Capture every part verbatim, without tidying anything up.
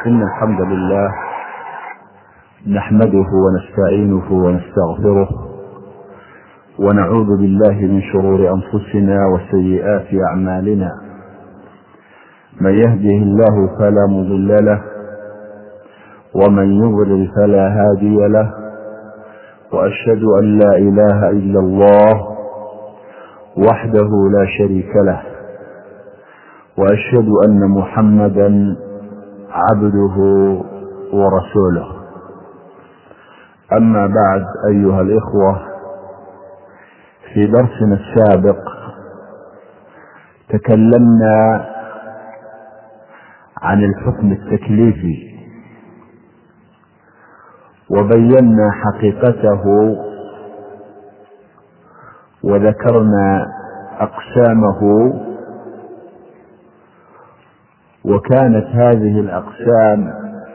إن الحمد لله نحمده ونستعينه ونستغفره ونعوذ بالله من شرور أنفسنا وسيئات أعمالنا. من يهده الله فلا مضل له ومن يضلل فلا هادي له، وأشهد أن لا إله إلا الله وحده لا شريك له، وأشهد أن محمدا عبده ورسوله. أما بعد، أيها الإخوة، في درسنا السابق تكلمنا عن الحكم التكليفي وبينا حقيقته وذكرنا أقسامه، وكانت هذه الأقسام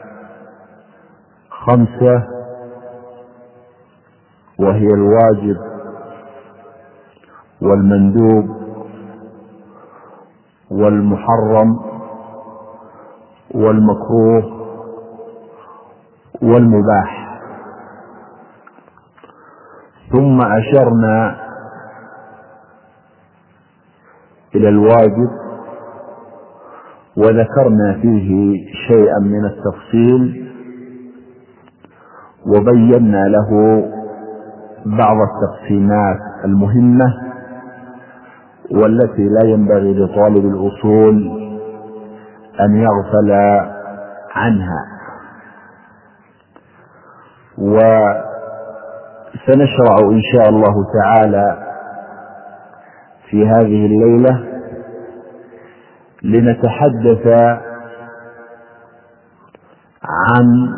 خمسة، وهي الواجب والمندوب والمحرم والمكروه والمباح. ثم أشرنا إلى الواجب وذكرنا فيه شيئا من التفصيل، وبينا له بعض التقسيمات المهمة والتي لا ينبغي لطالب الأصول أن يغفل عنها. وسنشرع إن شاء الله تعالى في هذه الليلة لنتحدث عن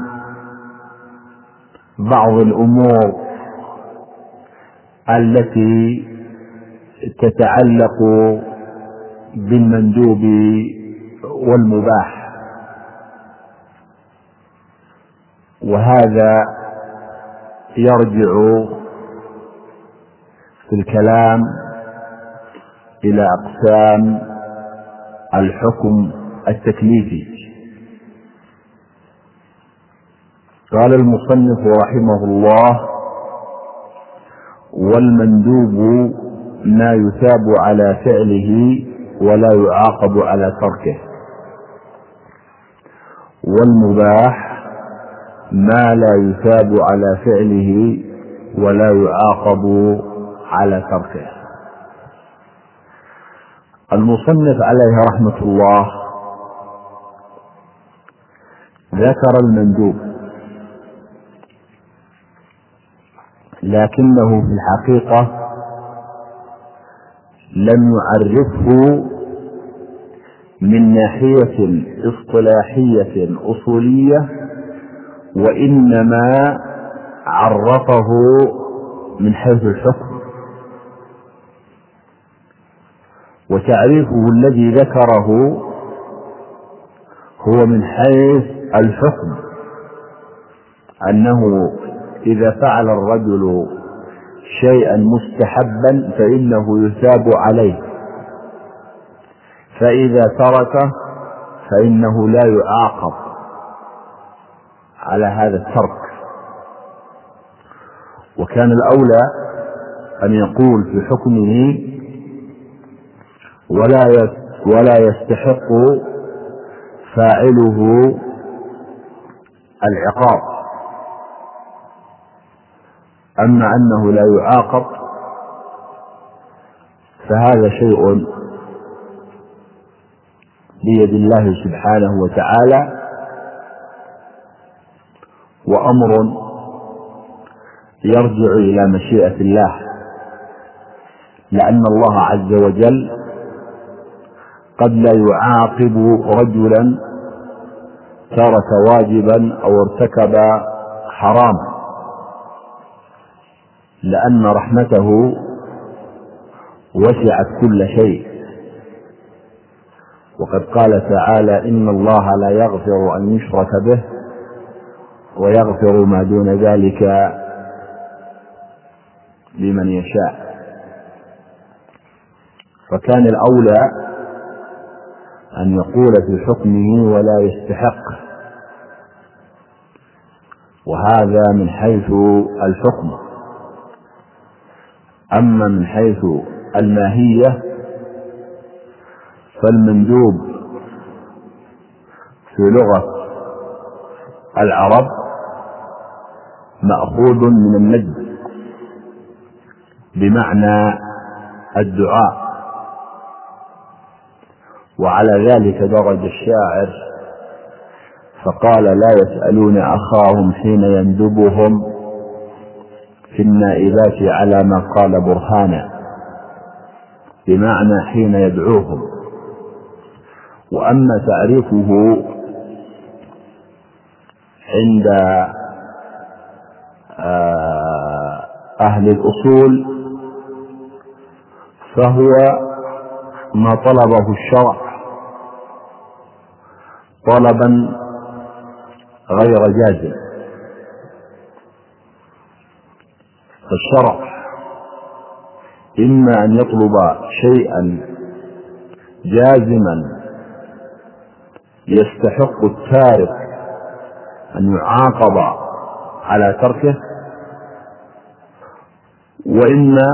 بعض الأمور التي تتعلق بالمندوب والمباح، وهذا يرجع في الكلام إلى أقسام الحكم التكليفي. قال المصنف رحمه الله: والمندوب ما يثاب على فعله ولا يعاقب على تركه، والمباح ما لا يثاب على فعله ولا يعاقب على تركه. المصنف عليه رحمة الله ذكر المندوب، لكنه في الحقيقة لم يعرفه من ناحية اصطلاحية أصولية، وإنما عرفه من حيث الحكم. وتعريفه الذي ذكره هو من حيث الحكم، أنه إذا فعل الرجل شيئا مستحبا فإنه يثاب عليه، فإذا تركه فإنه لا يعاقب على هذا الترك. وكان الأولى أن يقول في حكمه ولا ولا يستحق فاعله العقاب، أما أنه لا يعاقب فهذا شيء بيد الله سبحانه وتعالى، وأمر يرجع إلى مشيئة الله، لأن الله عز وجل قد لا يعاقب رجلا ترك واجبا أو ارتكب حراما، لأن رحمته وسعت كل شيء. وقد قال تعالى: إن الله لا يغفر أن يشرك به ويغفر ما دون ذلك لمن يشاء. فكان الأولى أن يقول في حكمه ولا يستحق وهذا من حيث الحكم. أما من حيث الماهية فالمندوب في لغة العرب مأخوذ من الندب بمعنى الدعاء، وعلى ذلك درج الشاعر فقال: لا يسألون أخاهم حين يندبهم في النائبات على ما قال برهانا، بمعنى حين يدعوهم. وأما تعريفه عند أهل الأصول فهو ما طلبه الشرع طلبا غير جازم. فالشرع إما أن يطلب شيئا جازما يستحق التارك أن يعاقب على تركه، وإما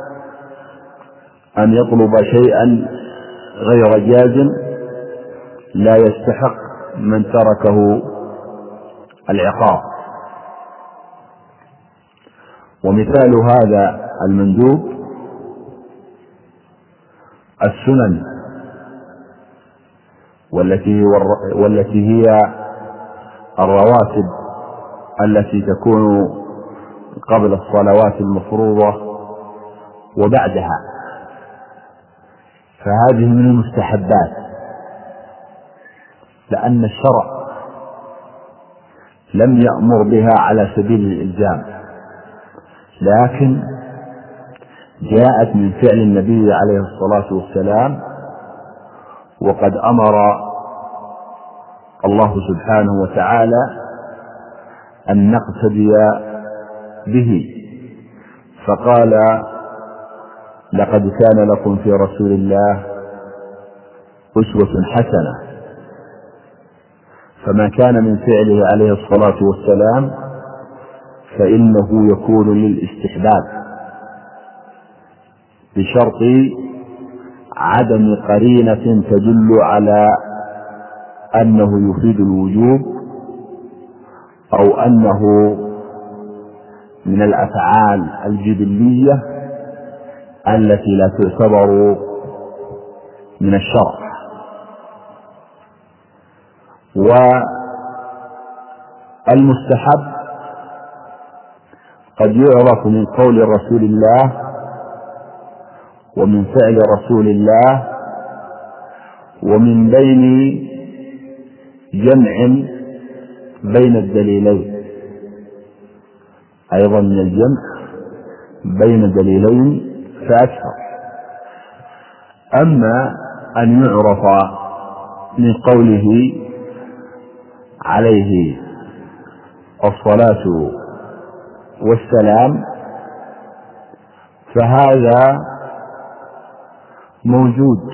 أن يطلب شيئا غير جازم لا يستحق من تركه العقاب. ومثال هذا المندوب السنن، والتي والتي هي الرواتب التي تكون قبل الصلوات المفروضة وبعدها، فهذه من المستحبات، لأن الشرع لم يأمر بها على سبيل الإلزام، لكن جاءت من فعل النبي عليه الصلاة والسلام، وقد أمر الله سبحانه وتعالى أن نقتدي به، فقال: لقد كان لكم في رسول الله أسوة حسنة. فما كان من فعله عليه الصلاة والسلام فإنه يكون للاستحباب بشرط عدم قرينة تدل على أنه يفيد الوجوب أو أنه من الأفعال الجبلية التي لا تعتبر من الشرع. والمستحب قد يعرف من قول رسول الله ومن فعل رسول الله ومن بين جمع بين الدليلين، أيضا من الجمع بين دليلين فأكثر. أما أن يعرف من قوله عليه الصلاة والسلام فهذا موجود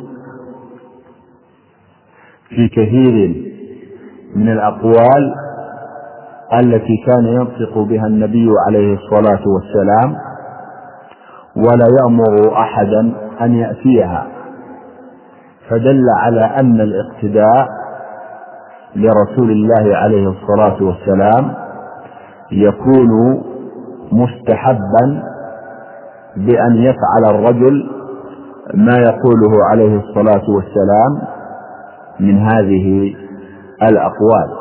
في كثير من الأقوال التي كان ينطق بها النبي عليه الصلاة والسلام، ولا يأمر أحدا أن يأتيها، فدل على أن الاقتداء لرسول الله عليه الصلاة والسلام يكون مستحبا بأن يفعل الرجل ما يقوله عليه الصلاة والسلام من هذه الأقوال.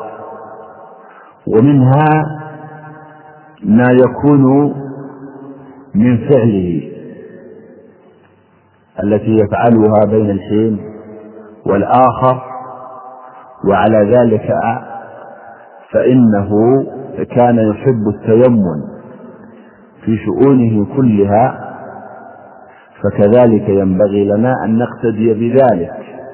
ومنها ما يكون من فعله التي يفعلها بين الحين والآخر، وعلى ذلك فإنه كان يحب التيمم في شؤونه كلها، فكذلك ينبغي لنا أن نقتدي بذلك،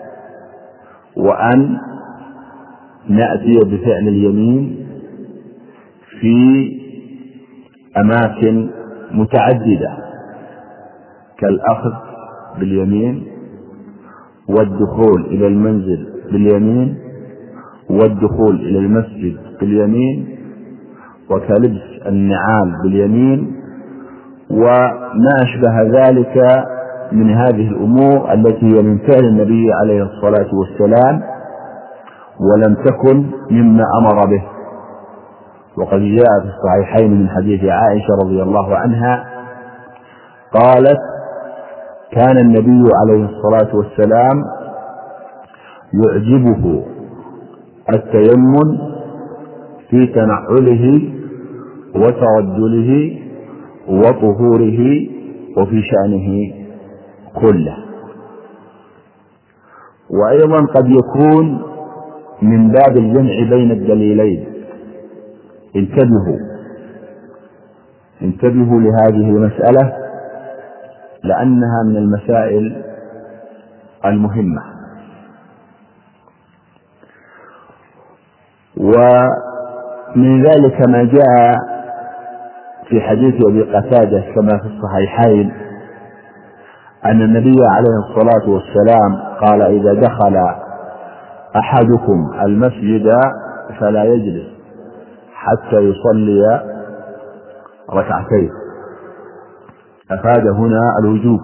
وأن نأتي بفعل اليمين في أماكن متعددة كالأخذ باليمين والدخول إلى المنزل باليمين والدخول إلى المسجد باليمين وكلبس النعال باليمين وما أشبه ذلك من هذه الأمور التي هي من فعل النبي عليه الصلاة والسلام ولم تكن مما أمر به. وقد جاء في الصحيحين من حديث عائشة رضي الله عنها قالت: كان النبي عليه الصلاة والسلام يعجبه التيمم في تنعله وترجله وطهوره وفي شأنه كله. وأيضا قد يكون من باب الجمع بين الدليلين. انتبهوا انتبهوا لهذه المسألة لأنها من المسائل المهمة. ومن ذلك ما جاء في حديث أبي قتادة كما في الصحيحين أن النبي عليه الصلاة والسلام قال: إذا دخل أحدكم المسجد فلا يجلس حتى يصلي ركعتين. أفاد هنا الوجوب،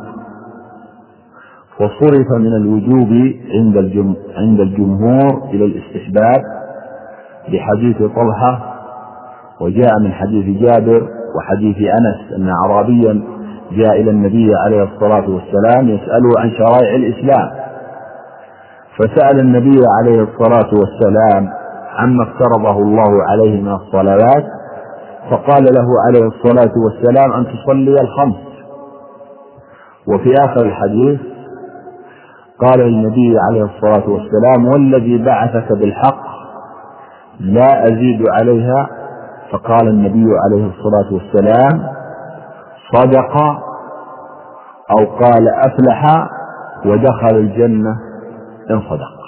وصرف من الوجوب عند عند الجمهور إلى الاستحباب بحديث طلحة، وجاء من حديث جابر وحديث أنس أن أعرابيا جاء إلى النبي عليه الصلاة والسلام يسأله عن شرائع الإسلام، فسأل النبي عليه الصلاة والسلام عما افترضه الله عليه من الصلوات، فقال له عليه الصلاة والسلام: أن تصلي الخمس. وفي آخر الحديث قال النبي عليه الصلاة والسلام: والذي بعثك بالحق لا أزيد عليها. فقال النبي عليه الصلاة والسلام: صدق، أو قال أفلح ودخل الجنة إن صدق.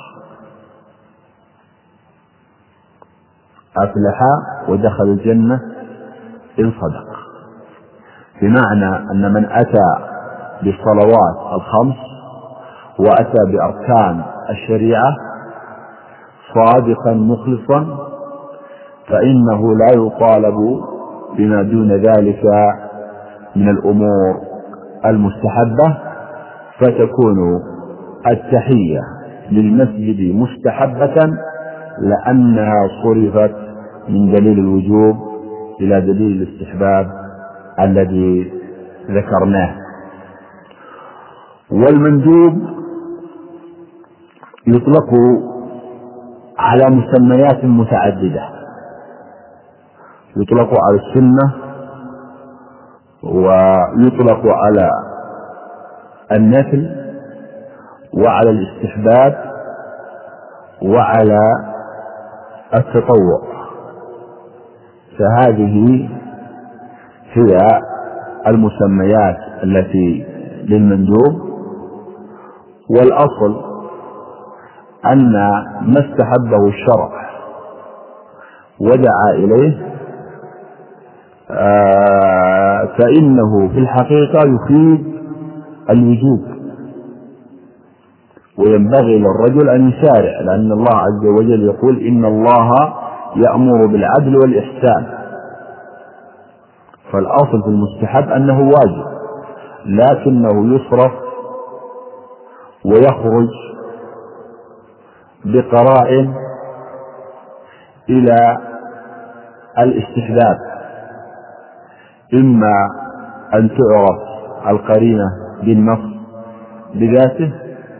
أفلح ودخل الجنة إن صدق، بمعنى أن من أتى بالصلوات الخمس وأتى بأركان الشريعة صادقا مخلصا فإنه لا يطالب بما دون ذلك من الأمور المستحبة، فتكون التحية للمسجد مستحبة لأنها صرفت من دليل الوجوب إلى دليل الاستحباب الذي ذكرناه. والمندوب يطلق على مسميات متعددة، يطلق على السنة، ويطلق على النفل، وعلى الاستحباب، وعلى التطوع. فهذه هي المسميات التي للمندوب. والأصل أن ما استحبه الشرع ودعا إليه فإنه في الحقيقة يفيد الوجوب، وينبغي للرجل أن يسارع، لأن الله عز وجل يقول: إن الله يأمر بالعدل والإحسان. فالأصل في المستحب أنه واجب، لكنه يصرف ويخرج بقرائن إلى الاستحباب، إما أن تعرف القرينة بالنص بذاته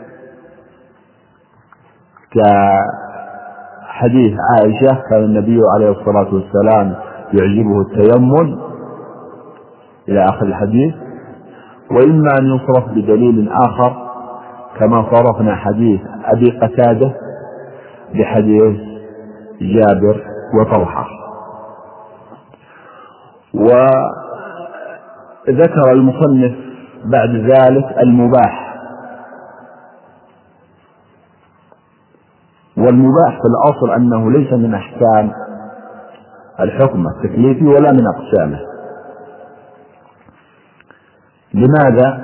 كحديث عائشة: كان النبي عليه الصلاة والسلام يعجبه التيمم إلى آخر الحديث، وإما أن يصرف بدليل آخر كما صرفنا حديث أبي قتادة بحديث جابر وطلحة. وذكر المصنف بعد ذلك المباح. والمباح في الأصل أنه ليس من أحكام الحكم التكليفي ولا من أقسامه. لماذا؟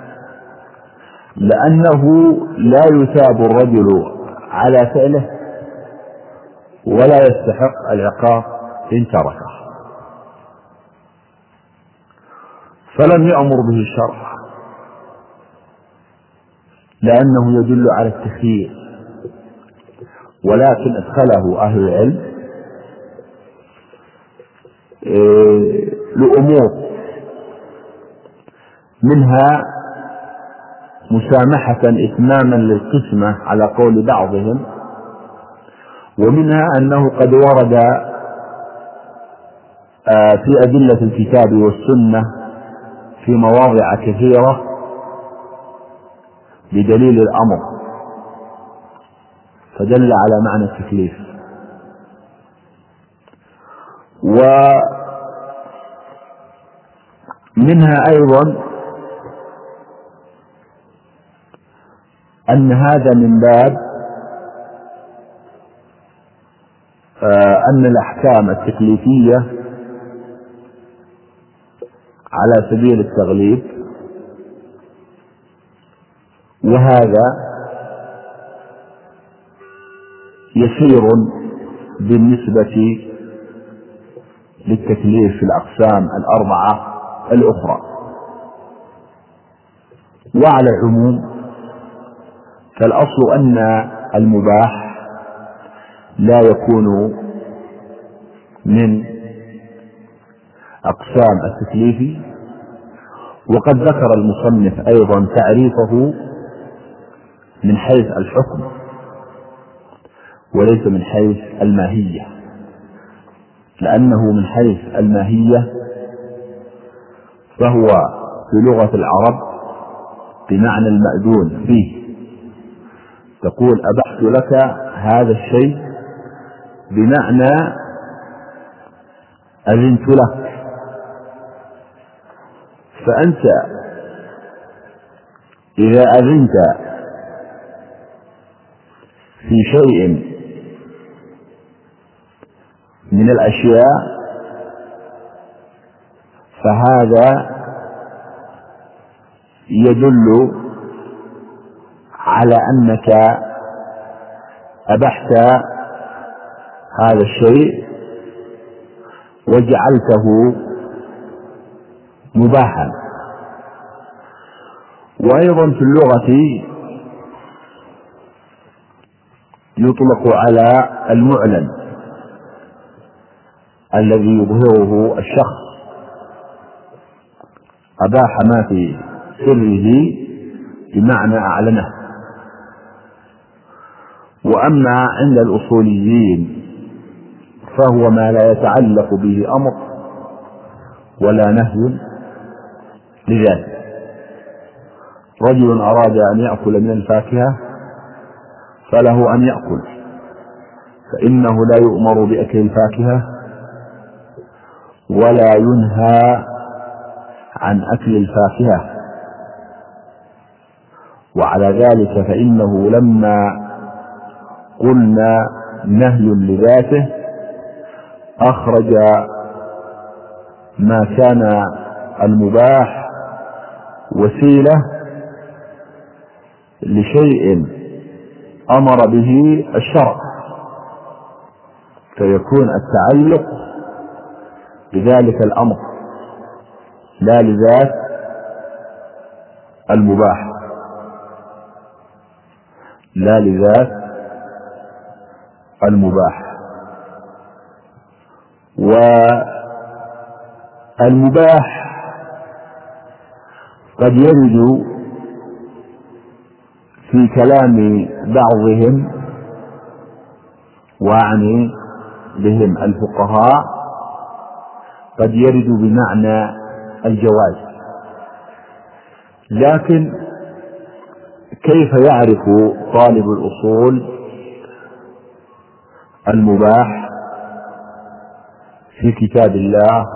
لأنه لا يثاب الرجل على فعله ولا يستحق العقاب إن تركه. فلم يأمر به الشرع لأنه يدل على التخيير، ولكن أدخله أهل العلم لأمور، منها مسامحة إتماما للقسمة على قول بعضهم، ومنها أنه قد ورد في أدلة الكتاب والسنة في مواضع كثيرة بدليل الأمر فدل على معنى التكليف. ومنها أيضا أن هذا من باب أن الأحكام التكليفية على سبيل التغليب، وهذا يسير بالنسبة للتكليف في الأقسام الأربعة الأخرى. وعلى العموم فالأصل أن المباح لا يكون من أقسام التكليف، وقد ذكر المصنف أيضا تعريفه من حيث الحكم وليس من حيث الماهية، لأنه من حيث الماهية فهو في لغة العرب بمعنى المأذون فيه، تقول أبحت لك هذا الشيء بمعنى أذنت لك. فأنت إذا أذنت في شيء من الأشياء فهذا يدل على أنك أبحت هذا الشيء وجعلته مباحا. وأيضا في اللغة يطلق على المعلن الذي يظهره الشخص، أباح ما في سره بمعنى أعلنه. وأما عند الأصوليين فهو ما لا يتعلق به أمر ولا نهي لذاته. رجل أراد أن يأكل من الفاكهة فله أن يأكل، فإنه لا يؤمر بأكل الفاكهة ولا ينهى عن أكل الفاكهة. وعلى ذلك فإنه لما قلنا نهي لذاته أخرج ما كان المباح وسيلة لشيء أمر به الشرع، فيكون التعلق بذلك الأمر لا لذات المباح لا لذات المباح. والمباح قد يرد في كلام بعضهم، وأعني بهم الفقهاء، قد يرد بمعنى الجواز. لكن كيف يعرف طالب الأصول المباح في كتاب الله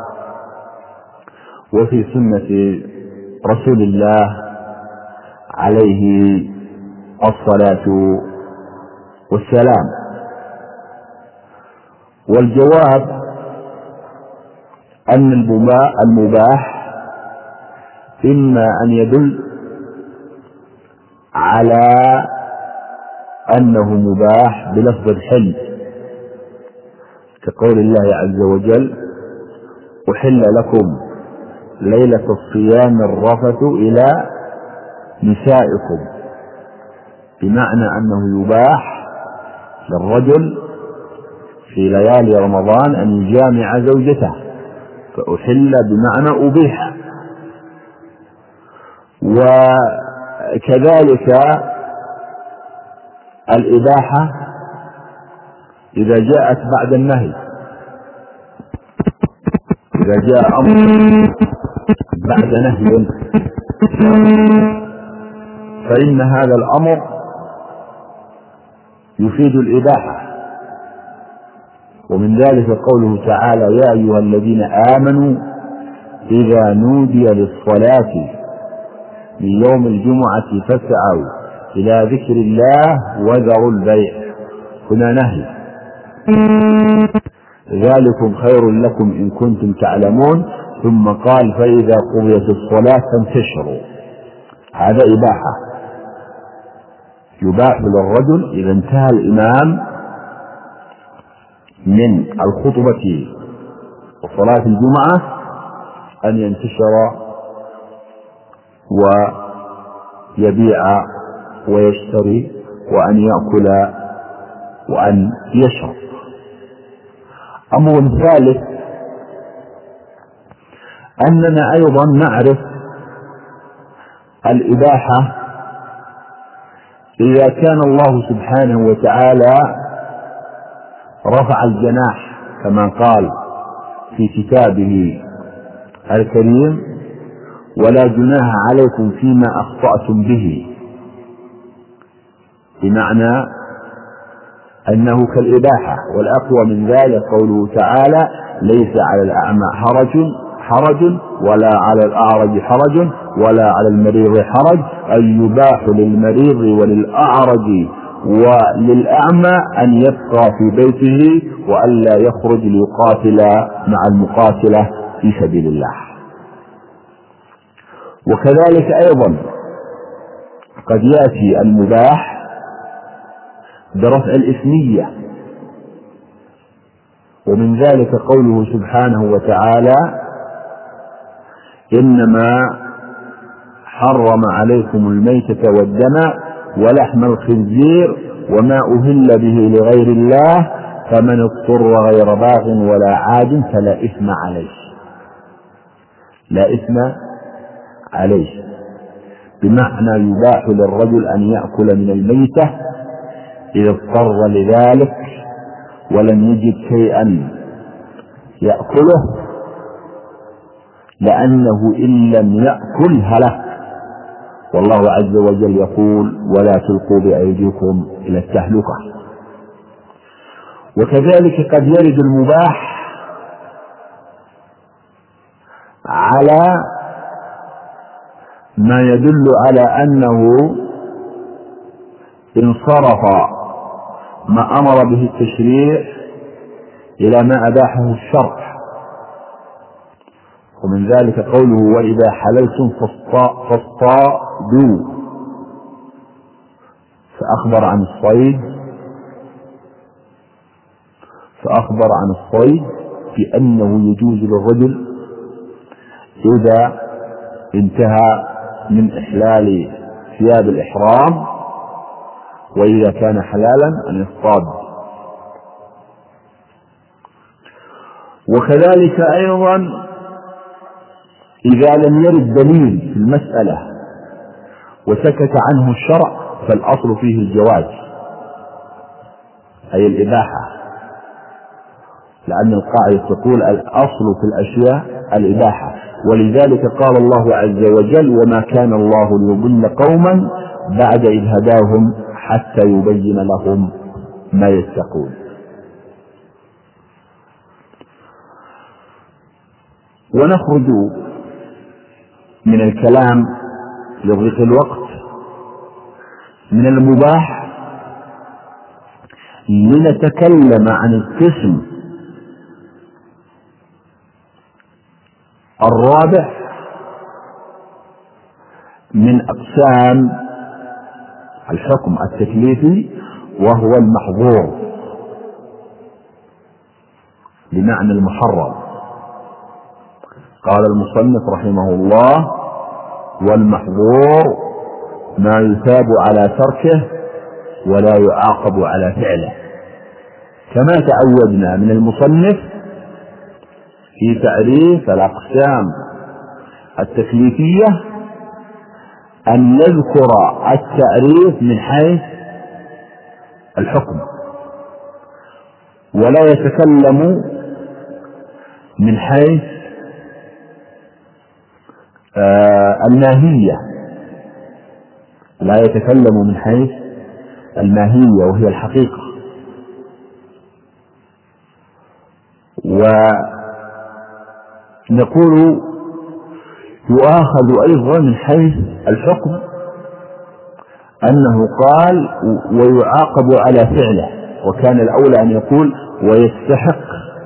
وفي سنة رسول الله عليه الصلاة والسلام؟ والجواب أن المباح إما أن يدل على أنه مباح بلفظ الحل، كقول الله عز وجل: أحل لكم ليلة الصيام الرفث إلى نسائكم، بمعنى أنه يباح للرجل في ليالي رمضان أن يجامع زوجته، فأحل بمعنى أبيح. وكذلك الإباحة إذا جاءت بعد النهي، إذا جاء أمر بعد نهي فإن هذا الأمر يفيد الإباحة. ومن ذلك قوله تعالى: يا أيها الذين آمنوا إذا نودي للصلاة من يوم الجمعة فاسعوا إلى ذكر الله وذروا البيع. هنا نهي: ذلكم خير لكم إن كنتم تعلمون. ثم قال: فإذا قضيت الصلاة فانتشروا. هذا إباحة، يباح للرجل إذا انتهى الإمام من الخطبة وصلاة الجمعة أن ينتشر ويبيع ويشتري وأن يأكل وأن يشرب. أمر ثالث أننا أيضا نعرف الإباحة إذا كان الله سبحانه وتعالى رفع الجناح كما قال في كتابه الكريم: ولا جناح عليكم فيما أخطأتم به، بمعنى أنه كالإباحة. والأقوى من ذلك قوله تعالى: ليس على الأعمى حرج حرج ولا على الأعرج حرج ولا على المريض حرج، أي يباح للمريض وللأعرج وللأعمى أن يبقى في بيته وألا يخرج ليقاتل مع المقاتلة في سبيل الله. وكذلك أيضا قد يأتي المباح برفع الإثمية، ومن ذلك قوله سبحانه وتعالى: إنما حرم عليكم الميتة والدم ولحم الخنزير وما أهل به لغير الله فمن اضطر غير باغ ولا عاد فلا إثم عليه. لا إثم عليه بمعنى يباح للرجل أن يأكل من الميتة إذا اضطر لذلك ولم يجد شيئا يأكله، لأنه إن لم يأكل هلك. والله عز وجل يقول: ولا تلقوا بأيديكم إلى التهلكة. وكذلك قد يرد المباح على ما يدل على أنه انصرف ما أمر به التشريع إلى ما أباحه الشرع. ومن ذلك قوله: وإذا حللتم فاصطادوا، فأخبر عن الصيد فأخبر عن الصيد بأنه يجوز للرجل إذا انتهى من إحلال ثياب الإحرام، وإذا كان حلالا أن يصطاد. وكذلك أيضا إذا لم يرد دليل في المسألة وسكت عنه الشرع فالأصل فيه الجواز، أي الإباحة، لأن القاعدة تقول: الأصل في الأشياء الإباحة. ولذلك قال الله عز وجل: وما كان الله ليضل قوما بعد إذ هداهم حتى يبين لهم ما يتقون. ونخرج من الكلام لضيق الوقت من المباح لنتكلم عن القسم الرابع من أقسام الحكم التكليفي، وهو المحظور بمعنى المحرم. قال المصنف رحمه الله: والمحظور ما يثاب على تركه ولا يعاقب على فعله. كما تعودنا من المصنف في تعريف الأقسام التكليفية أن نذكر التعريف من حيث الحكم، ولا يتكلم من حيث آه الماهية لا يتكلم من حيث الماهية وهي الحقيقة. ونقول يؤاخذ أيضا من حيث الحكم أنه قال ويعاقب على فعله، وكان الأولى أن يقول ويستحق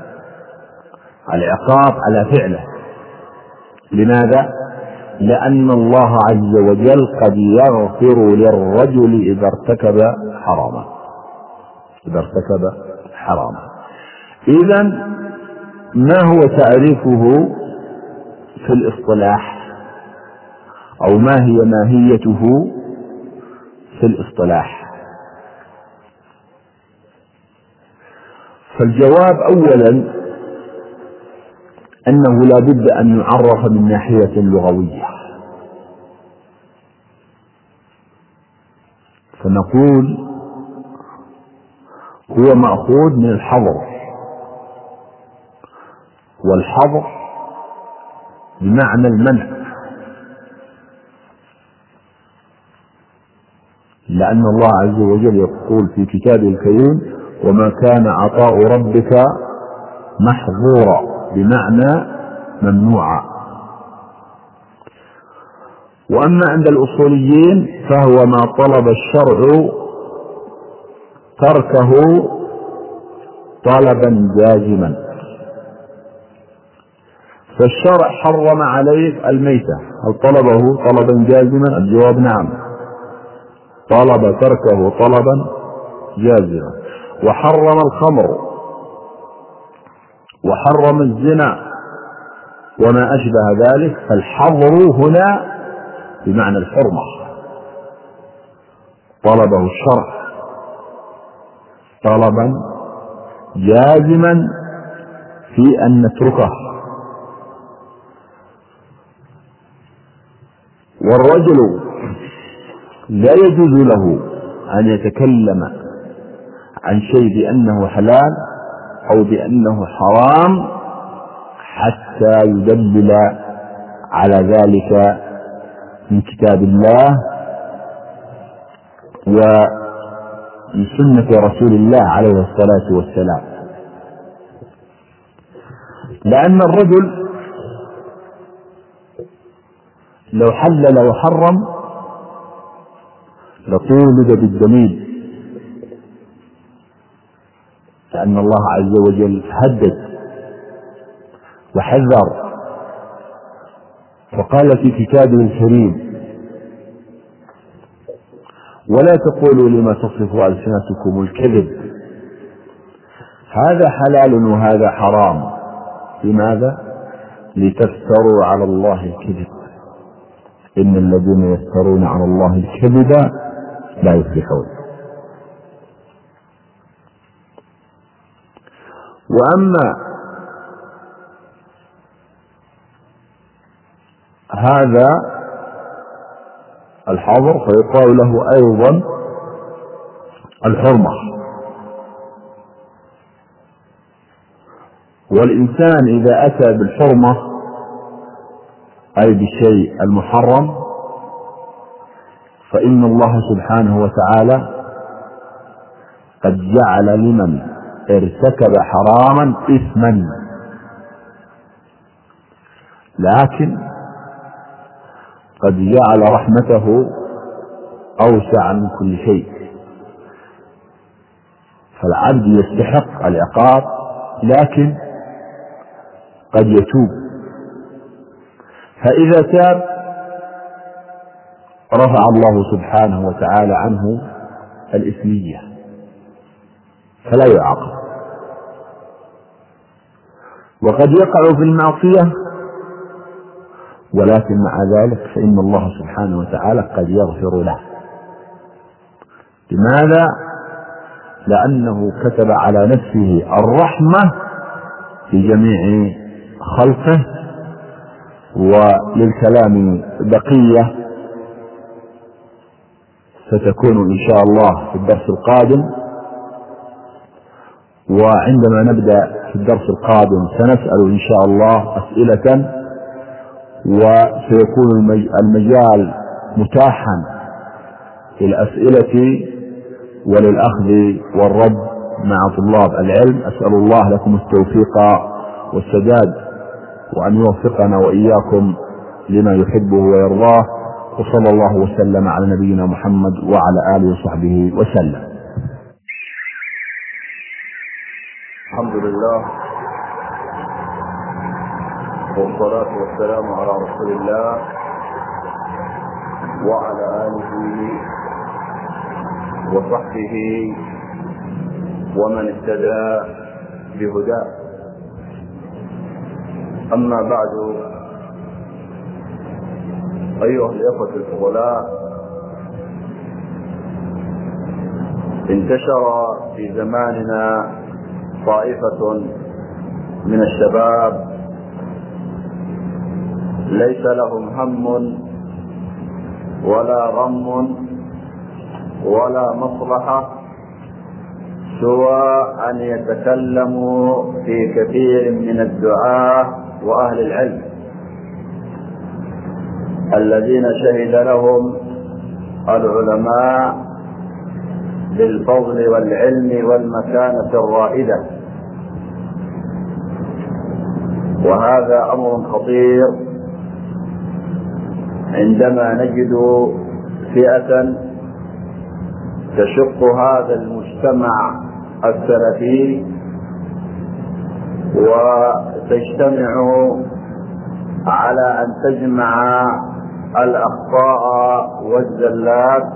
العقاب على فعله. لماذا؟ لأن الله عز وجل قد يغفر للرجل إذا ارتكب حراما إذا ارتكب حراما إذن ما هو تعريفه في الاصطلاح، أو ما هي ماهيته في الاصطلاح؟ فالجواب أولا أنه لا بد أن يعرف من ناحية لغوية، فنقول هو مأخوذ من الحظر، والحظر بمعنى المنع، لأن الله عز وجل يقول في كتابه الكريم: وما كان عطاء ربك محظورا، بمعنى ممنوعا. وأما عند الأصوليين فهو ما طلب الشرع تركه طلبا جازما. فالشرع حرم عليك الميتة، هل طلبه طلبا جازما؟ الجواب نعم، طلب تركه طلبا جازما. وحرم الخمر وحرم الزنا وما أشبه ذلك، فالحظر هنا بمعنى الحرمة، طلبه الشرع طلبا جازما في أن نتركه. والرجل لا يجوز له أن يتكلم عن شيء بأنه حلال أو بأنه حرام حتى يدلل على ذلك من كتاب الله ومن سنة رسول الله عليه الصلاة والسلام. لأن الرجل لو حلل وحرم لطولب بالدليل، لأن الله عز وجل هدد وحذر وقال في كتابه الكريم: ولا تقولوا لما تصف ألسنتكم الكذب هذا حلال وهذا حرام. لماذا؟ لتفتروا على الله الكذب، إن الذين يفترون على الله الكذب لا يفلحون. وأما هذا الحظر فيقال له أيضا الحرمة. والإنسان إذا أتى بالحرمة أي بالشيء المحرم فإن الله سبحانه وتعالى قد جعل لمن ارتكب حراما إثما، لكن قد جعل رحمته أوسع من كل شيء، فالعبد يستحق العقاب لكن قد يتوب، فإذا تاب رفع الله سبحانه وتعالى عنه الإثمية فلا يعاقب. وقد يقع في المعصية ولكن مع ذلك فإن الله سبحانه وتعالى قد يغفر له. لماذا؟ لأنه كتب على نفسه الرحمة في جميع خلقه. وللكلام بقية ستكون إن شاء الله في الدرس القادم، وعندما نبدأ في الدرس القادم سنسأل إن شاء الله أسئلة، وسيكون المجال متاحا للأسئلة وللأخذ والرد مع طلاب العلم. أسأل الله لكم التوفيق والسداد، وأن يوفقنا وإياكم لما يحبه ويرضاه، وصلى الله وسلم على نبينا محمد وعلى آله وصحبه وسلم. الحمد لله والصلاة والسلام على رسول الله وعلى آله وصحبه ومن اهتدى بهداه. أما بعد، أيها الإخوة الفضلاء، انتشر في زماننا طائفة من الشباب ليس لهم هم ولا غم ولا مصلحة سوى أن يتكلموا في كثير من الدعاة وأهل العلم الذين شهد لهم العلماء بالفضل والعلم والمكانة الرائدة. وهذا أمر خطير عندما نجد فئة تشق هذا المجتمع السلفي وتجتمع على أن تجمع الأخطاء والزلات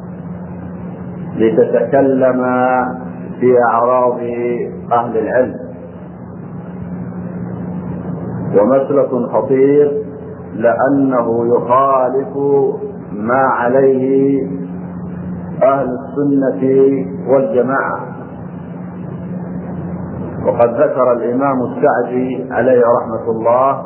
لتتكلم في أعراض أهل العلم. ومسلك خطير لأنه يخالف ما عليه أهل السنة والجماعة. وقد ذكر الإمام السعدي عليه رحمة الله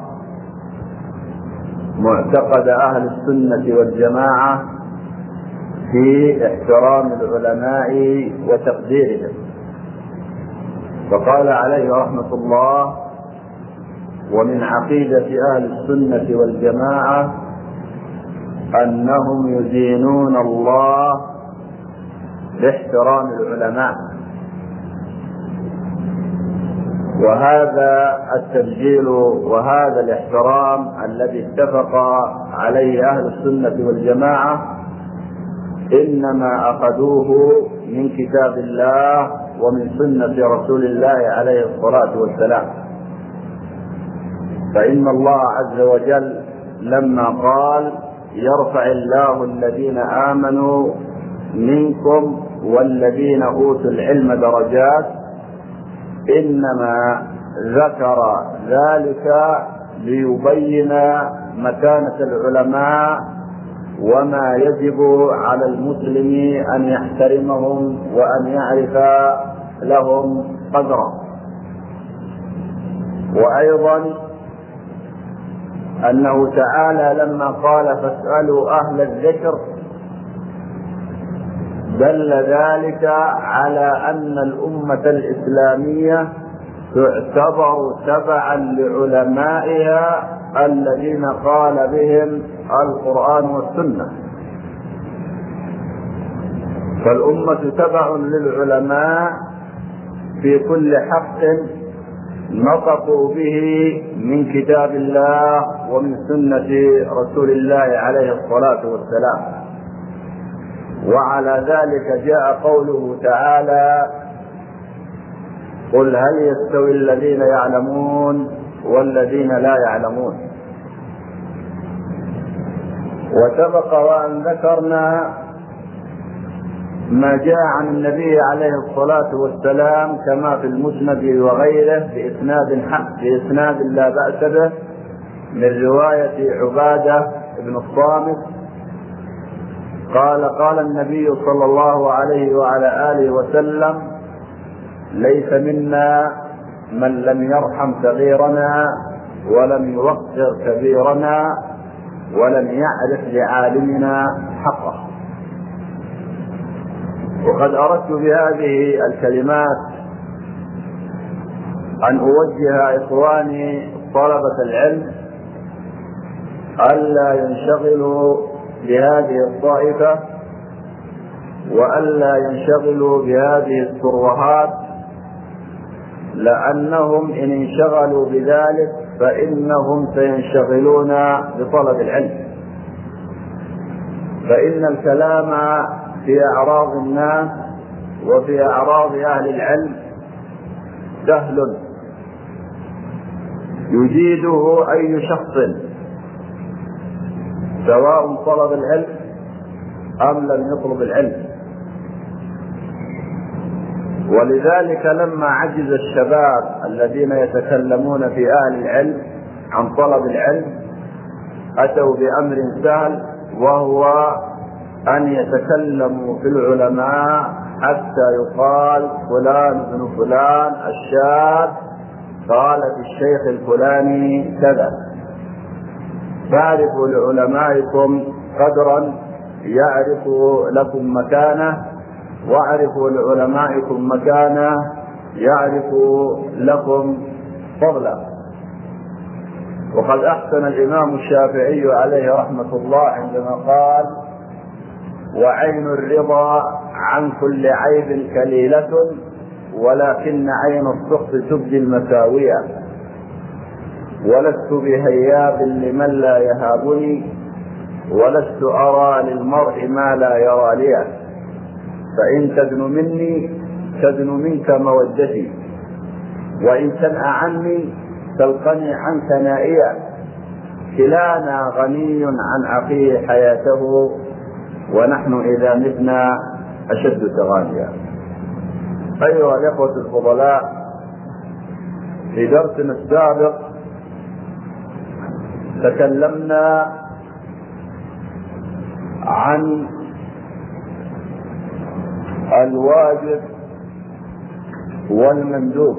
معتقد أهل السنة والجماعة في احترام العلماء وتقديرهم، فقال عليه رحمة الله: ومن عقيدة أهل السنة والجماعة أنهم يدينون الله باحترام العلماء. وهذا التبجيل وهذا الاحترام الذي اتفق عليه أهل السنة والجماعة إنما أخذوه من كتاب الله ومن سنة رسول الله عليه الصلاة والسلام. فإن الله عز وجل لما قال: يرفع الله الذين آمنوا منكم والذين أوتوا العلم درجات، إنما ذكر ذلك ليبين مكانة العلماء وما يجب على المسلم أن يحترمهم وأن يعرف لهم قدرا. وأيضا أنه تعالى لما قال: فاسألوا أهل الذكر، دل ذلك على أن الأمة الإسلامية تعتبر تبعا لعلمائها الذين قال بهم القرآن والسنة. فالأمة تبع للعلماء في كل حق نطقوا به من كتاب الله ومن سنة رسول الله عليه الصلاة والسلام. وعلى ذلك جاء قوله تعالى: قل هل يستوي الذين يعلمون والذين لا يعلمون. وسبق وأن ذكرنا ما جاء عن النبي عليه الصلاة والسلام كما في المسند وغيره بإسناد حق بإسناد لا بأس به من رواية عبادة بن الصامت قال قال النبي صلى الله عليه وعلى آله وسلم: ليس منا من لم يرحم صغيرنا ولم يوقر كبيرنا ولم يعرف لعالمنا حقه. وقد أردت بهذه الكلمات أن أوجه إخواني طلبة العلم ألا ينشغلوا بهذه الطائفة وألا ينشغلوا بهذه الترهات، لأنهم إن انشغلوا بذلك فإنهم سينشغلون بطلب العلم، فإن الكلام في أعراض الناس وفي أعراض أهل العلم سهل يجيده أي شخص سواء طلب العلم أم لم يطلب العلم. ولذلك لما عجز الشباب الذين يتكلمون في أهل العلم عن طلب العلم أتوا بأمر سهل، وهو أن يتكلموا في العلماء حتى يقال فلان بن فلان الشاب قال في الشيخ الفلاني كذا. فاعرفوا لعلمائكم قدرا يعرف لكم مكانه، واعرفوا لعلمائكم مكانه يعرف لكم فضلا. وقد أحسن الإمام الشافعي عليه رحمة الله عندما قال: وعين الرضا عن كل عيب كليلة ولكن عين السخط تبدي المساوية، ولست بهياب لمن لا يهابني ولست أرى للمرء ما لا يرى لي، فإن تدن مني تدن منك مودتي، وإن تنأ عني تلقني عنك نائيا، كلانا غني عن أخيه حياته ونحن إذا متنا أشد تغانيا. أيها الإخوة الفضلاء، في درسنا السابق تكلمنا عن الواجب والمندوب،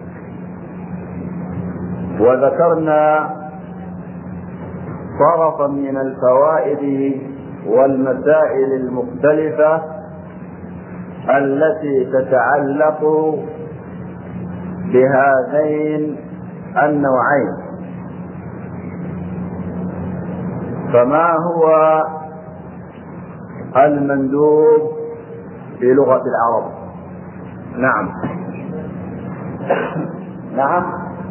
وذكرنا طرفا من الفوائد والمسائل المختلفة التي تتعلق بهذين النوعين. فما هو المندوب في لغة العرب؟ نعم نعم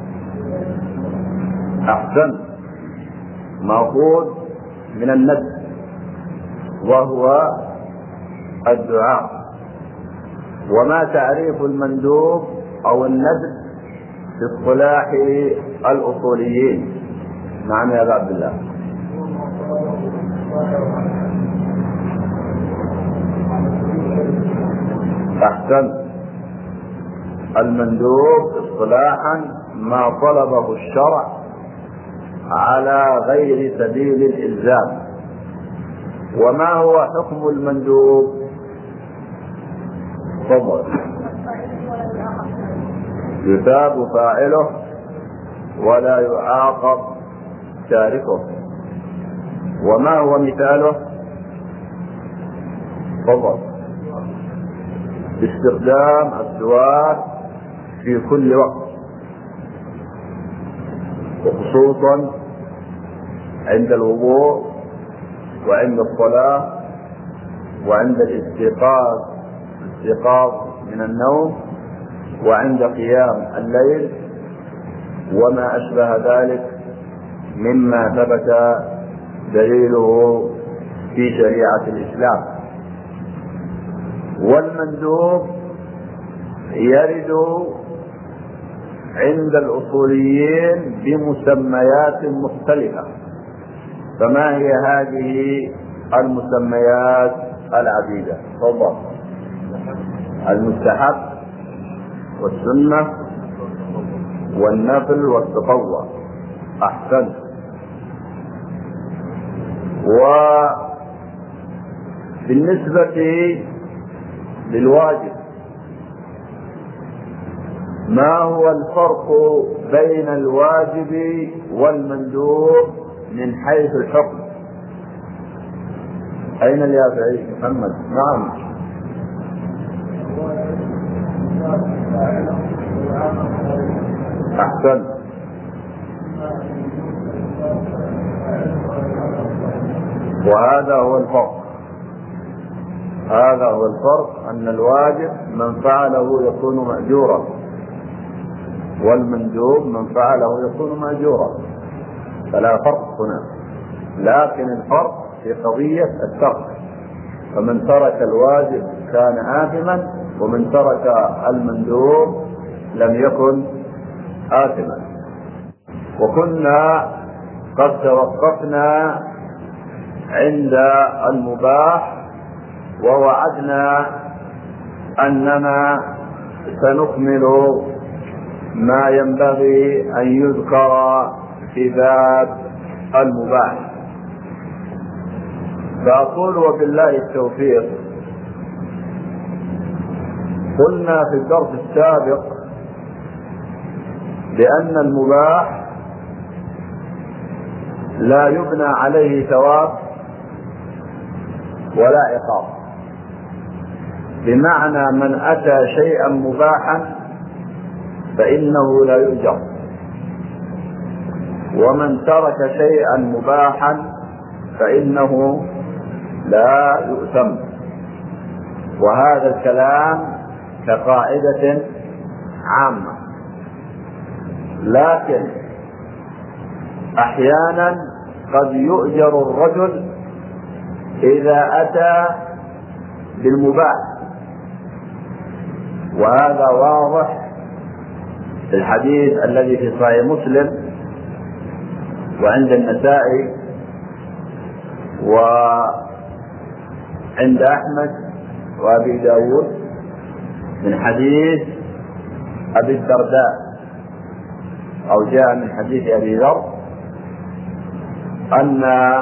أحسن، مأخوذ من الندب وهو الدعاء. وما تعريف المندوب أو الندب في اصطلاح الأصوليين؟ نعم يا عبد الله. أحسن، المندوب اصطلاحا ما طلبه الشرع على غير سبيل الإلزام. وما هو حكم المندوب؟ تفضل. يثاب فاعله ولا يعاقب تاركه. وما هو مثاله؟ تفضل. باستخدام السواك في كل وقت، وخصوصا عند الوضوء وعند الصلاة وعند الاستيقاظ الاستيقاظ من النوم وعند قيام الليل وما أشبه ذلك مما ثبت دليله في شريعة الإسلام. والمندوب يرد عند الأصوليين بمسميات مختلفة. فما هي هذه المسميات العديدة؟ تفضل. المستحب والسنة والنفل والتطوع. أحسن. وبالنسبة للواجب، ما هو الفرق بين الواجب والمندوب من حيث الحكم؟ أين اليافعي؟ محمد. نعم. أحسن. وهذا هو الفرق، هذا هو الفرق، أن الواجب من فعله يكون مأجورا، والمندوب من فعله يكون مأجورا، فلا فرق هنا. لكن الفرق في قضية الترك، فمن ترك الواجب كان آثما، ومن ترك المندوب لم يكن آثما. وكنا قد توقفنا عند المباح، ووعدنا أننا سنكمل ما ينبغي أن يذكر في باب المباح. فأقول وبالله التوفيق. قلنا في الدرس السابق بأن المباح لا يبنى عليه ثواب ولا عقاب، بمعنى من أتى شيئا مباحا فإنه لا يؤجر، ومن ترك شيئا مباحا فإنه لا يؤثم. وهذا الكلام كقاعدة عامة. لكن أحيانا قد يؤجر الرجل إذا أتى بالمباح، وهذا واضح في الحديث الذي في صحيح مسلم وعند النسائي وعند أحمد وأبي داود من حديث أبي الدرداء، أو جاء من حديث أبي ذر أن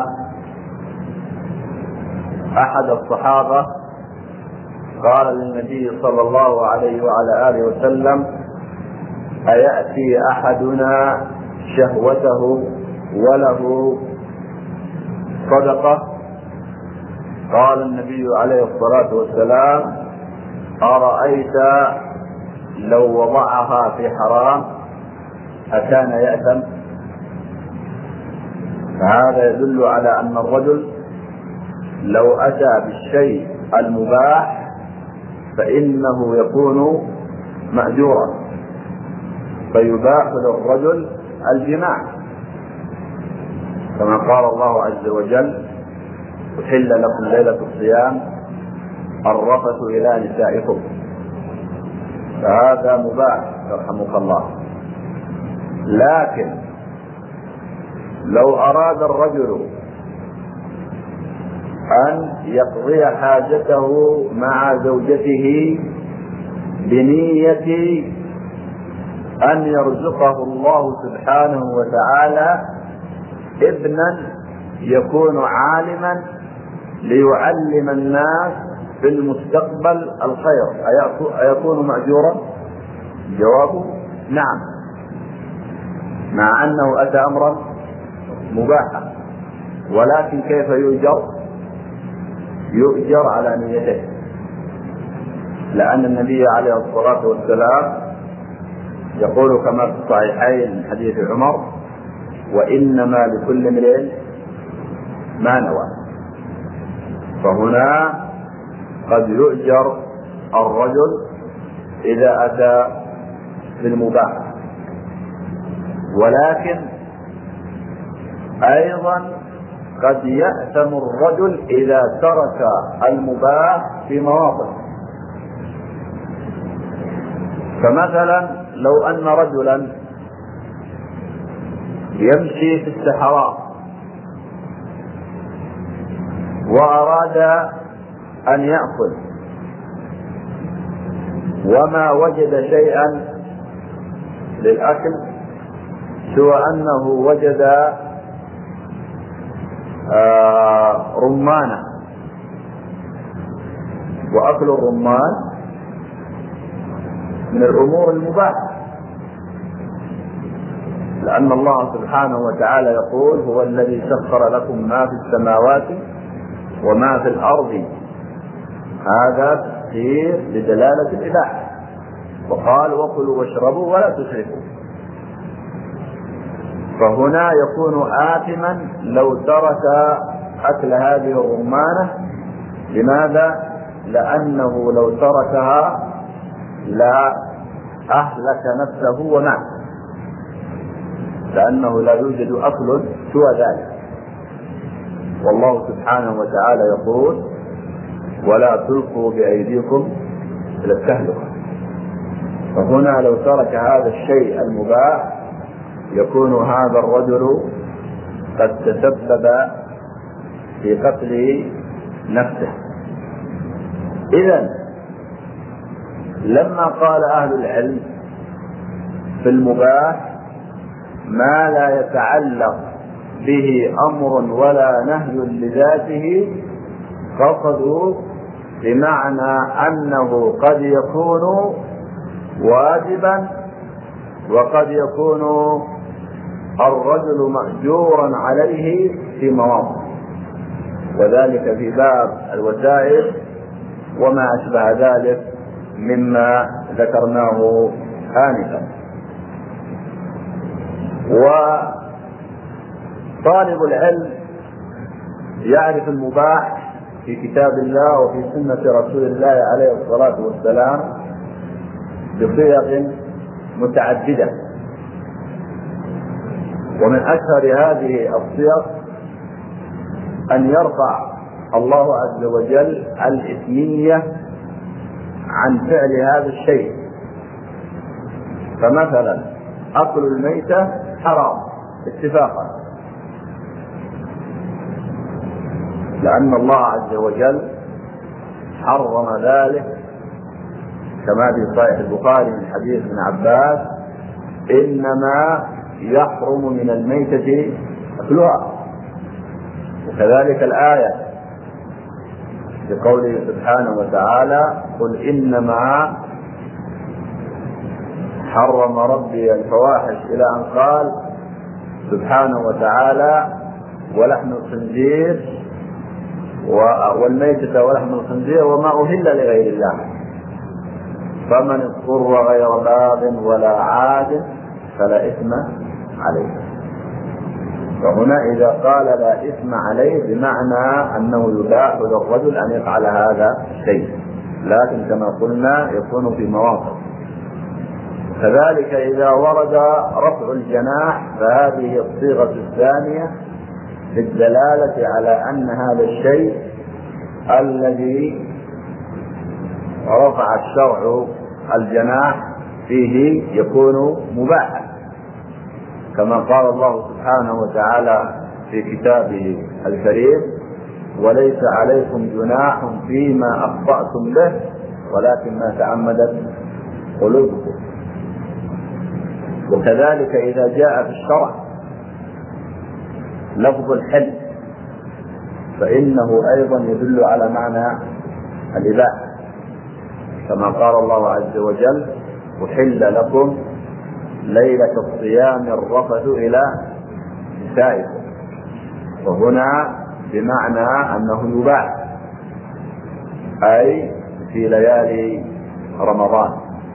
أحد الصحابة قال للنبي صلى الله عليه وعلى آله وسلم: أيأتي أحدنا شهوته وله صدقة؟ قال النبي عليه الصلاة والسلام: أرأيت لو وضعها في حرام أكان يأثم؟ فهذا يدل على أن الرجل لو أتى بالشيء المباح فإنه يكون مأجورا، فيباح للرجل الجماع، كما قال الله عز وجل: أحل لكم ليلة الصيام الرفث إلى نسائكم. فهذا مباح يرحمك الله. لكن لو أراد الرجل أن يقضي حاجته مع زوجته بنية أن يرزقه الله سبحانه وتعالى ابنا يكون عالما ليعلم الناس في المستقبل الخير، أيكون مأجورا؟ جوابه نعم، مع أنه أتى أمرا مباحا. ولكن كيف يؤجر؟ يؤجر على نيته، لأن النبي عليه الصلاة والسلام يقول كما في الصحيحين من حديث عمر: وإنما لكل امرئ ما نوى. فهنا قد يؤجر الرجل إذا أتى بالمباح، ولكن أيضا قد يأثم الرجل إذا ترك المباح في مواطن. فمثلا لو أن رجلا يمشي في الصحراء وأراد أن يأكل وما وجد شيئا للأكل سوى أنه وجد آه ورمانة، وأكل الرمان من الأمور المباحة، لأن الله سبحانه وتعالى يقول: هو الذي سخر لكم ما في السماوات وما في الأرض. هذا تفسير لدلالة الإباحة. وقال: وكلوا واشربوا ولا تسرفوا. فهنا يكون آثما لو ترك أكل هذه الرمانة. لماذا؟ لأنه لو تركها لا أهلك نفسه ومات، لأنه لا يوجد أكل سوى ذلك. والله سبحانه وتعالى يقول: ولا تلقوا بأيديكم إلى التهلكة. فهنا لو ترك هذا الشيء المباح يكون هذا الرجل قد تسبب في قتل نفسه. إذن لما قال أهل العلم في المباح ما لا يتعلق به أمر ولا نهي لذاته، قصدوا بمعنى أنه قد يكون واجبا وقد يكون الرجل مأجورا عليه في مواضع، وذلك في باب الوسائل وما أشبه ذلك مما ذكرناه آنفا. وطالب العلم يعرف المباح في كتاب الله وفي سنة رسول الله عليه الصلاة والسلام بصيغ متعددة، ومن أشهر هذه الصيغ أن يرفع الله عز وجل الإثمية عن فعل هذا الشيء. فمثلا أكل الميتة حرام اتفاقا، لأن الله عز وجل حرم ذلك كما في صحيح البخاري من حديث ابن عباس: إنما يحرم من الميتة أكلها. وكذلك الآية بقوله سبحانه وتعالى: قل إنما حرم ربي الفواحش، إلى أن قال سبحانه وتعالى: ولحم الخنزير والميتة ولحم الخنزير وما أهل لغير الله، فمن اضطر غير باغ ولا عاد فلا إثم عليه. فهنا إذا قال لا إثم عليه بمعنى أنه يباح للرجل أن يفعل هذا الشيء، لكن كما قلنا يكون في مواقف. كذلك إذا ورد رفع الجناح فهذه الصيغة الثانية للدلالة على أن هذا الشيء الذي رفع الشرع الجناح فيه يكون مباحا، كما قال الله سبحانه وتعالى في كتابه الكريم: وليس عليكم جناح فيما أخطأتم به ولكن ما تعمدت قلوبكم. وكذلك إذا جاء في الشرع لفظ الحل فإنه أيضا يدل على معنى الإباحة، كما قال الله عز وجل: أحل لكم ليلة الصيام الرفث إلى نسائكم. وهنا بمعنى أنه يباح، أي في ليالي رمضان.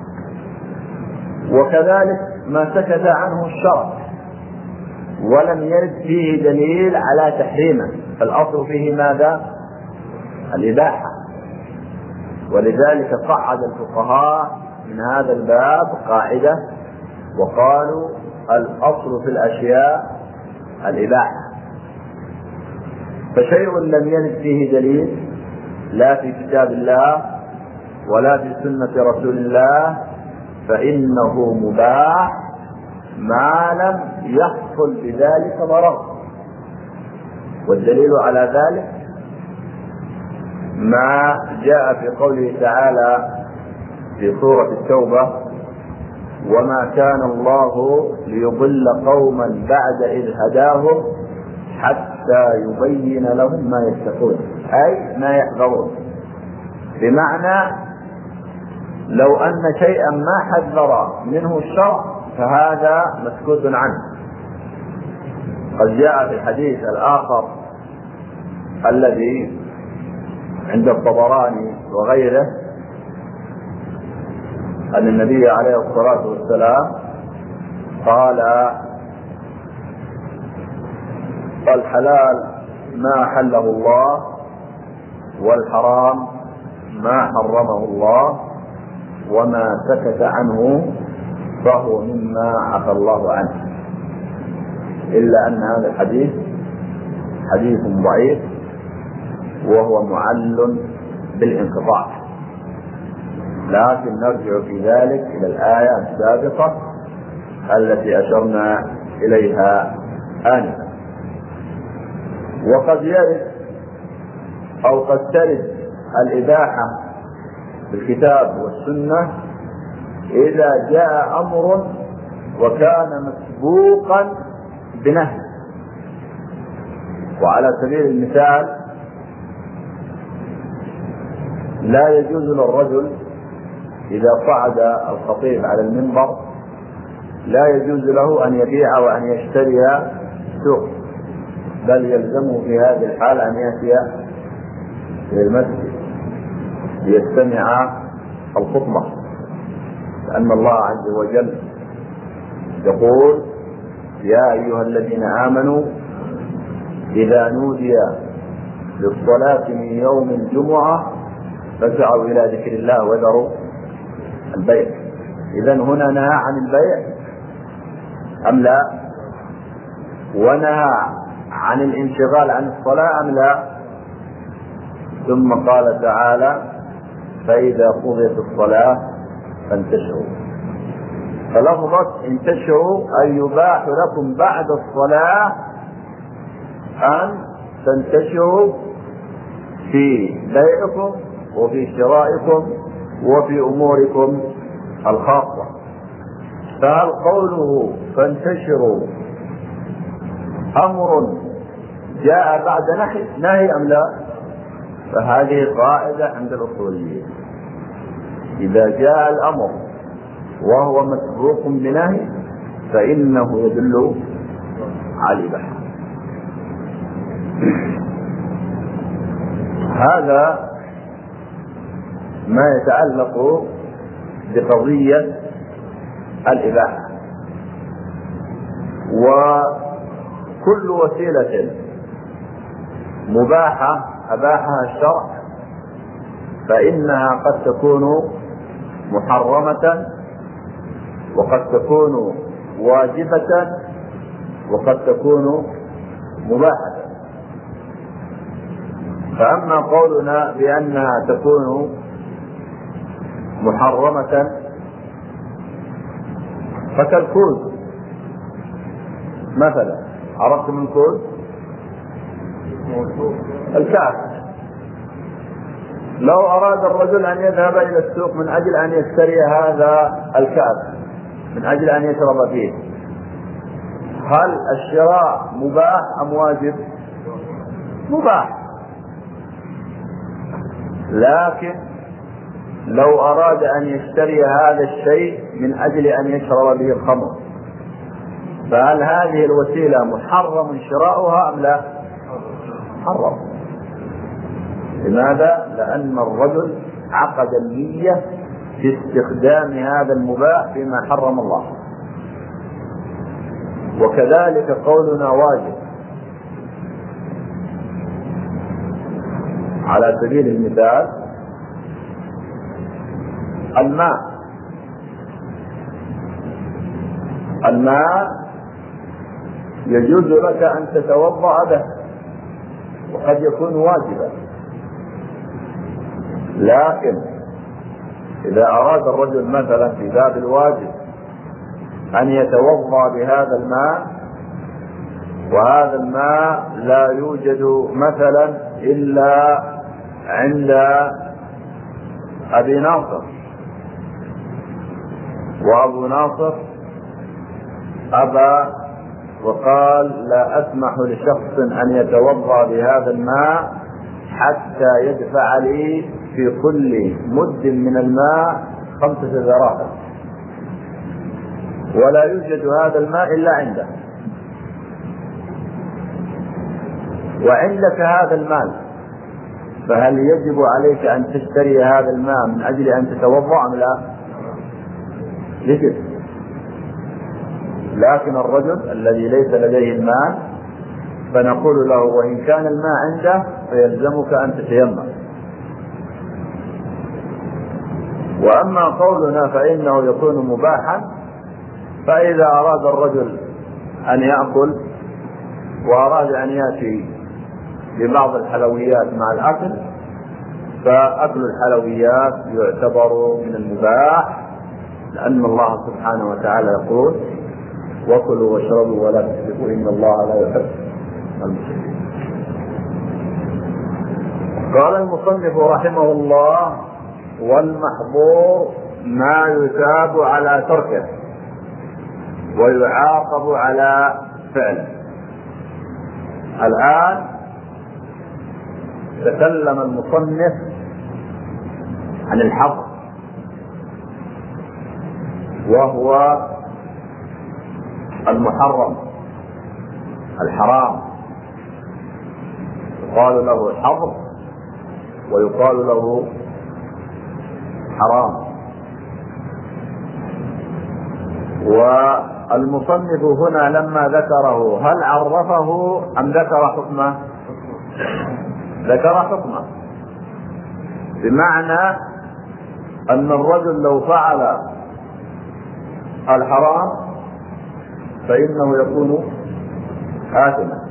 وكذلك ما سكت عنه الشرع ولم يرد فيه دليل على تحريمه، فالأصل فيه ماذا؟ الإباحة. ولذلك قعد الفقهاء من هذا الباب قاعدة وقالوا: الأصل في الأشياء الإباحة. فشيء لم يرد فيه دليل لا في كتاب الله ولا في سنة رسول الله فإنه مباح ما لم يحصل بذلك ضرر. والدليل على ذلك ما جاء في قوله تعالى في سورة التوبة: وما كان الله ليضل قوما بعد إذ هداهم حتى يبين لهم ما يتقون، أي ما يحذرون. بمعنى لو أن شيئا ما حذر منه الشرع فهذا مسكوت عنه. قد جاء في الحديث الآخر الذي عند الطبراني وغيره أن النبي عليه الصلاة والسلام قال: الحلال ما حله الله، والحرام ما حرمه الله، وما سكت عنه فهو مما عفى الله عنه. إلا أن هذا الحديث حديث ضعيف وهو معل بالانقطاع، لكن نرجع في ذلك إلى الآية السابقة التي أشرنا إليها آنفا. وقد يرد أو قد ترد الإباحة بالكتاب والسنة إذا جاء أمر وكان مسبوقا بنهي. وعلى سبيل المثال لا يجوز للرجل إذا صعد الخطيب على المنبر لا يجوز له أن يبيع وأن يشتري سوق، بل يلزمه في هذه الحالة أن يأتي إلى المسجد ليستمع الخطبة، لأن الله عز وجل يقول: يا أيها الذين آمنوا إذا نودي للصلاة من يوم الجمعة فاسعوا إلى ذكر الله وذروا البيع. إذن هنا نهى عن البيع أم لا؟ ونهى عن الانشغال عن الصلاة أم لا؟ ثم قال تعالى: فإذا قضيت الصلاة فانتشروا. فلفظة انتشروا أي يباح لكم بعد الصلاة أن تنتشروا في بيعكم وفي شرائكم وفي أموركم الخاصة. فهل قوله فانتشروا أمر جاء بعد نهي نهي أم لا؟ فهذه قاعدة عند الأصوليين: إذا جاء الأمر وهو مسبوق بنهي فإنه يدل على الإباحة. هذا ما يتعلق بقضية الإباحة. وكل وسيلة مباحة أباحها الشرع فإنها قد تكون محرمة وقد تكون واجبة وقد تكون مباحة. فأما قولنا بأنها تكون محرمة فكالكوز مثلا، عرفتم الكوز؟ الكأس. لو أراد الرجل أن يذهب إلى السوق من أجل أن يشتري هذا الكأس من أجل أن يشرب فيه، هل الشراء مباح أم واجب؟ مباح. لكن لو أراد أن يشتري هذا الشيء من أجل أن يشرب به الخمر فهل هذه الوسيلة محرم شراؤها أم لا؟ محرم. لماذا؟ لأن الرجل عقد النية في استخدام هذا المباح فيما حرم الله. وكذلك قولنا واجب. على سبيل المثال الماء الماء يجوز لك أن تتوضأ به وقد يكون واجبا، لكن إذا أراد الرجل مثلا في باب الواجب أن يتوضأ بهذا الماء وهذا الماء لا يوجد مثلا إلا عند أبي ناصر وأبو ناصر أبى وقال لا أسمح لشخص أن يتوضأ بهذا الماء حتى يدفع لي في كل مد من الماء خمسة ذرات، ولا يوجد هذا الماء إلا عنده، وعندك هذا المال، فهل يجب عليك أن تشتري هذا الماء من أجل أن تتوضأ أم لا؟ يجب. لكن الرجل الذي ليس لديه المال فنقول له وإن كان الماء عنده فيلزمك أن تتيمم. وأما قولنا فإنه يكون مباحا، فإذا أراد الرجل أن يأكل وأراد أن يأتي ببعض الحلويات مع الأكل، فأكل الحلويات يعتبر من المباح، لأن الله سبحانه وتعالى يقول وكلوا واشربوا ولا تسرفوا إن الله لا يحب المسرفين. قال المصنف رحمه الله والمحظور ما يثاب على تركه ويعاقب على فعله. الآن تكلم المصنف عن الحظر، وهو المحرم الحرام، يقال له الحظر ويقال له حرام. والمصنف هنا لما ذكره هل عرفه أم ذكر حكمه؟ ذكر حكمه، بمعنى أن الرجل لو فعل الحرام فإنه يكون آثما،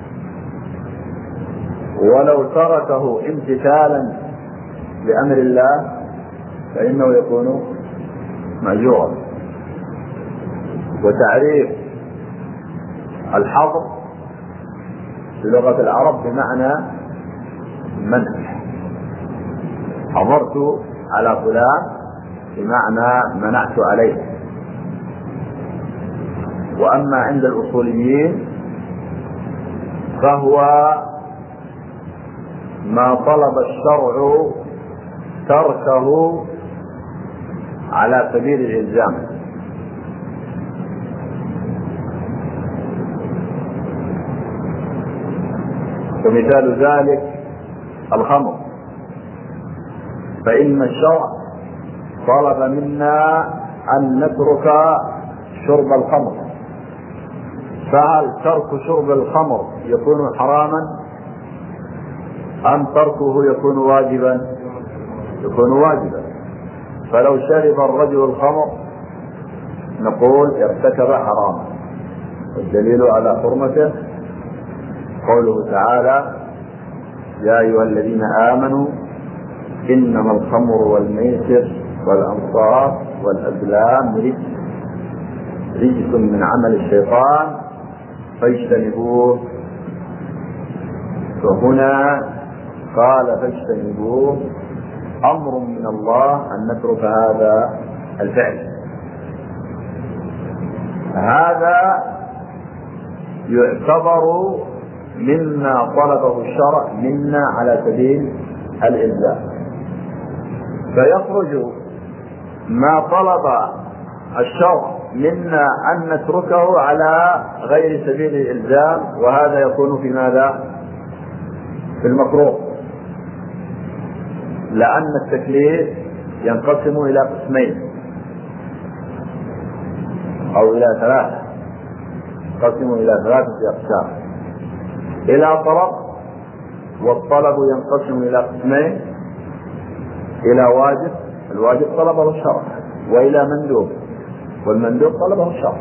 ولو تركه امتثالا لأمر الله فإنه يكون مأجورا. وتعريف الحظر في لغة العرب بمعنى منع، حظرت على فلان بمعنى منعت عليه. وأما عند الأصوليين فهو ما طلب الشرع تركه على سبيل الإلزام. ومثال ذلك الخمر، فإن الشرع طلب منا أن نترك شرب الخمر، فهل ترك شرب الخمر يكون حراما أم تركه يكون واجبا؟ يكون واجبا. فلو شرب الرجل الخمر نقول ارتكب حراما، والدليل على حرمته قوله تعالى يا أيها الذين آمنوا إنما الخمر والميسر والأنصاب والأزلام رجس رجس من عمل الشيطان فاجتنبوه. فهنا قال فاجتنبوه أمر من الله أن نترك هذا الفعل. هذا يعتبر مما طلبه الشرع منا على سبيل الإلزام، فيخرج ما طلب الشرع منا أن نتركه على غير سبيل الإلزام، وهذا يكون في ماذا؟ في المكروه، لأن التكليف ينقسم إلى قسمين أو إلى ثلاثة، ينقسم إلى ثلاثة أقسام: إلى طلب، والطلب ينقسم إلى قسمين: إلى واجب، الواجب طلبه الشرع، وإلى مندوب، والمندوب طلبه الشرع،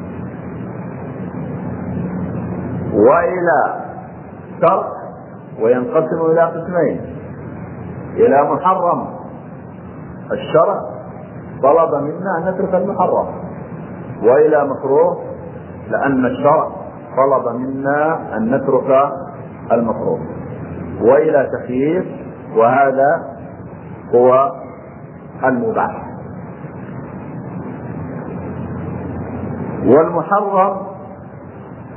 وإلى ترك، وينقسم إلى قسمين: إلى محرم، الشرع طلب منا أن نترك المحرم، وإلى مكروه، لأن الشرع طلب منا أن نترك المكروه، وإلى تخيير، وهذا هو المباح. والمحرم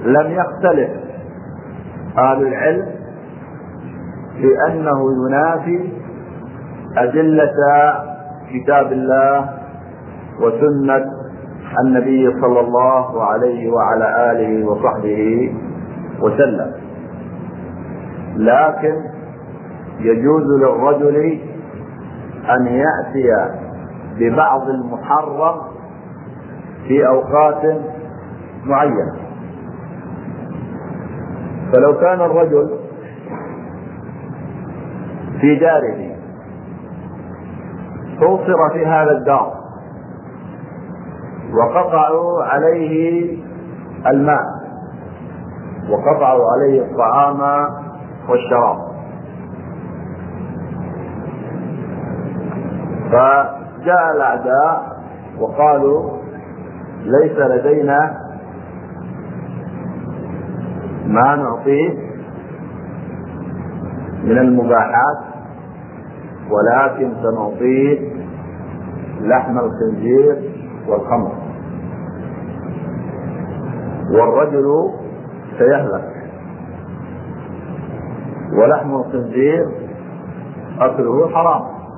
لم يختلف أهل العلم في أنه ينافي أدلة كتاب الله وسنة النبي صلى الله عليه وعلى آله وصحبه وسلم، لكن يجوز للرجل أن يأتي ببعض المحرم في أوقات معينة. فلو كان الرجل في داره حوصر في هذا الدار وقطعوا عليه الماء وقطعوا عليه الطعام والشراب، فجاء الأعداء وقالوا ليس لدينا ما نعطيه من المباحات ولكن سنعطيه لحم الخنزير والخمر، والرجل سيهلك، ولحم الخنزير أكله حرام،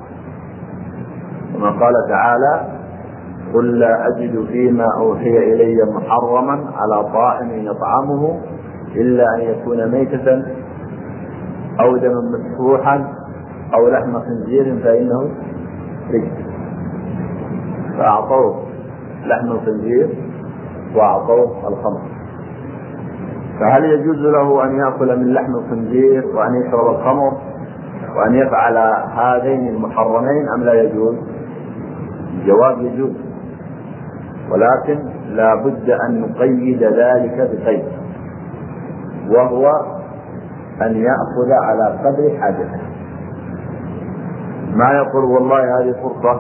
كما قال تعالى: قل لا أجد فيما أوحي إلي محرما على طاعم يطعمه إلا أن يكون ميتة أو دما مسفوحا أو لحم خنزير فإنه رجس. فأعطوه لحم الخنزير وأعطوه الخمر، فهل يجوز له أن يأكل من لحم الخنزير وأن يشرب الخمر وأن يفعل هذين المحرمين أم لا يجوز؟ الجواب يجوز، ولكن لا بد أن نقيد ذلك بقيد، وهو أن يأخذ على قدر حاجته، ما يقول والله هذه فرصة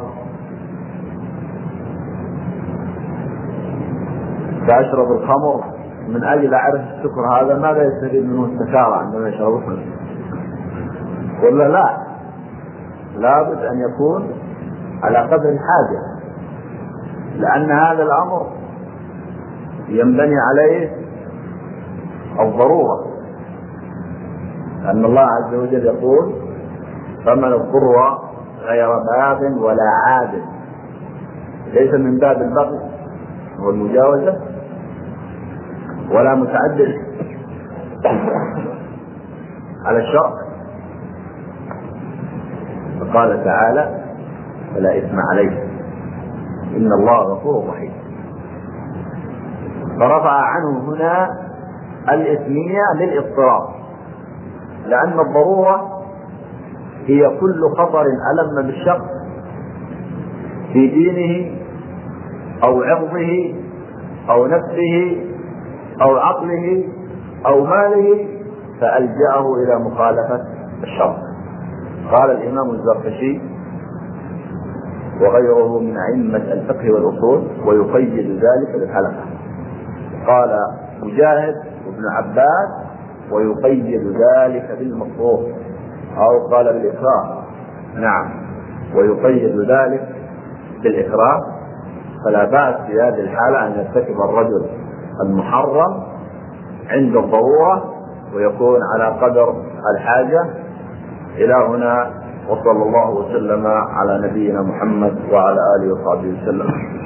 فأشرب الخمر من أجل أعرف السكر، هذا ماذا يستفيد منه السكارى عندما يشربه؟ ولا لا، لابد أن يكون على قدر الحاجة، لأن هذا الأمر ينبني عليه الضرورة، أن الله عز وجل يقول: فمن اضطر غير باغ ولا عاد، ليس من باب البغي والمجاوزة ولا متعدد على الشرع. فقال تعالى: فلا إثم عليه إن الله غفور رحيم. فرفع عنه هنا الإثمية للاضطرار، لأن الضرورة هي كل خطر ألم بالشخص في دينه أو عرضه أو نفسه أو عقله أو ماله فألجأه إلى مخالفة الشرع. قال الإمام الزركشي وغيره من أئمة الفقه والأصول ويقيد ذلك بالحلقة، قال مجاهد وابن عباس ويقيد ذلك بالمكروه، أو قال بالإكراه، نعم ويقيد ذلك بالإكراه، فلا بأس في هذه الحالة أن يرتكب الرجل المحرم عند الضرورة ويكون على قدر الحاجة. إلى هنا، وصلى الله وسلم على نبينا محمد وعلى آله وصحبه وسلم.